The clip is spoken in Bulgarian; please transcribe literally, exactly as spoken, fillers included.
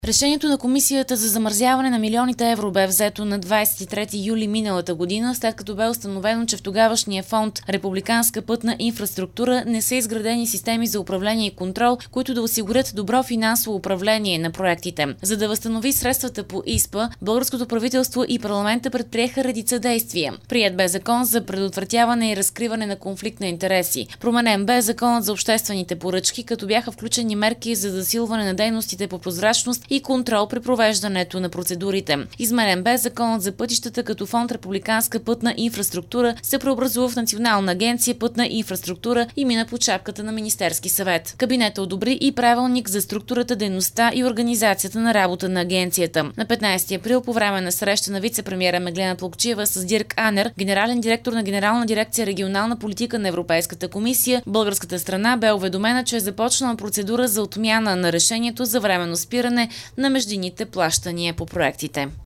Решението на Комисията за замразяване на милионите евро бе взето на двадесет и трети юли миналата година, след като бе установено, че в тогавашния фонд Републиканска пътна инфраструктура не са изградени системи за управление и контрол, които да осигурят добро финансово управление на проектите. За да възстанови средствата по ИСПА, българското правителство и парламента предприеха редица действия. Приет бе закон за предотвратяване и разкриване на конфликт на интереси. Променен бе законът за обществените поръчки, като бяха включени мерки за засилване на дейностите по прозрачност и контрол при провеждането на процедурите. Изменен бе законът за пътищата, като фонд Републиканска пътна инфраструктура се преобразува в Национална агенция пътна инфраструктура и мина под шапката на Министерски съвет. Кабинетът одобри и правилник за структурата, дейността и организацията на работа на агенцията. На петнадесети април, по време на среща на вице-премиера Меглена Плугчиева с Дирк Анер, генерален директор на Генерална дирекция регионална политика на Европейската комисия, българската страна бе уведомена, че е започнала процедура за отмяна на решението за временно спиране на междинните плащания по проектите.